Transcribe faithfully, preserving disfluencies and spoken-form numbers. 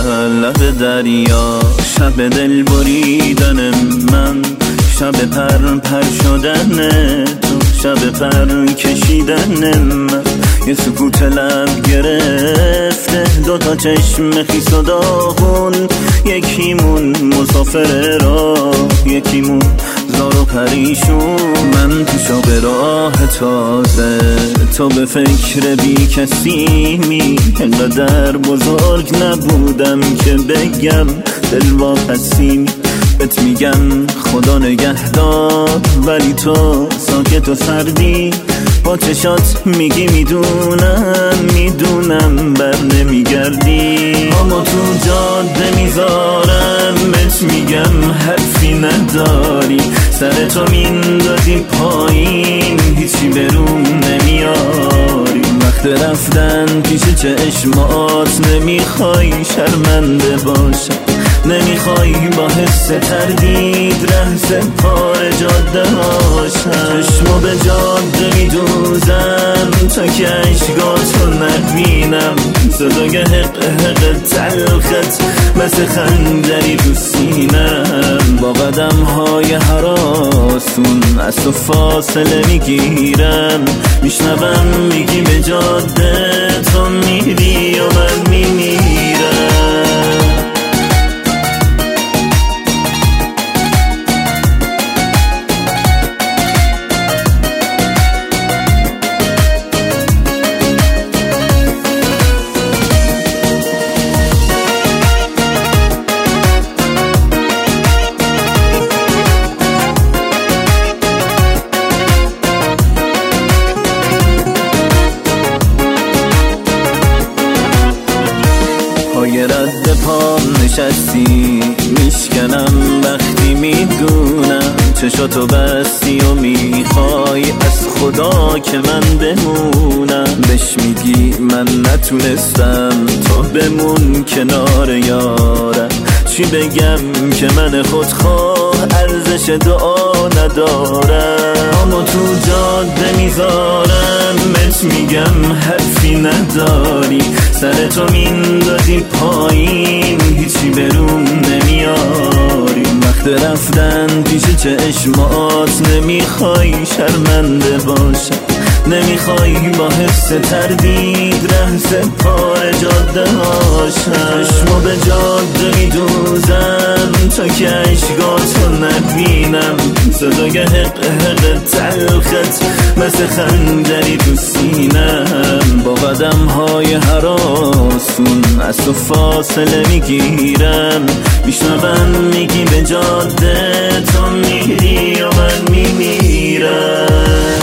لب دریا، شب دل بریدن من، شب پر پر شدن تو، شب پر کشیدن من. یه سکوت لب گرفته، دوتا چشم خیس و داغون، یکیمون مسافر راه، یکیمون زار و پریشون. من تو شب راه تازه، تو به فکر بی کسی می. انقدر بزرگ نبودم که بگم دل واپسی می. بهت میگم خدا نگهدار، ولی تو ساکت و سردی، با چشات میگی میدونم میدونم بر نمیگردی. اما تو جاده میذارم بهت میگم حرفی نداری، سرتو میندازی پایین، هیچی بروم نمیاری. وقت رفتن پیش چشمات، نمیخوای شرمنده باشم، نمیخوای با حس تردید ره پار جاده هاشم. چشمو به جاده میدوزم تا که عشقاتو نبینم، صدای حق حق تلخت مثل خنجری تو سینم. با قدم های هراسون از تو فاصله میگیرم، میشنوم میگی به جاده تو میری و من میمیرم. پای رد پام نشستی، میشکنم وقتی میدونم چشاتو بستی و میخوای از خدا که من بمونم. بهش میگی من نتونستم تو بمون کنار یارم، چی بگم که من خودخواه ارزش دعا ندارم. اما تو جاده میذارم بهت میگم حرفی نداری، سرتو میندازی پایین، هیچی بروم نمیاری. وقت رفتن پیش چشمات، نمیخوای شرمنده باشم، نمیخوای با حس تردید ره پار جاده هاشم. چشمو به جاده میدوزم تا که عشقاتو نبینم، صدای حق حق تلخت مثل خنجری تو سینم. با قدم های هراسون از تو فاصله میگیرم، میشنوم میگی به جاده تو میری و من میمیرم.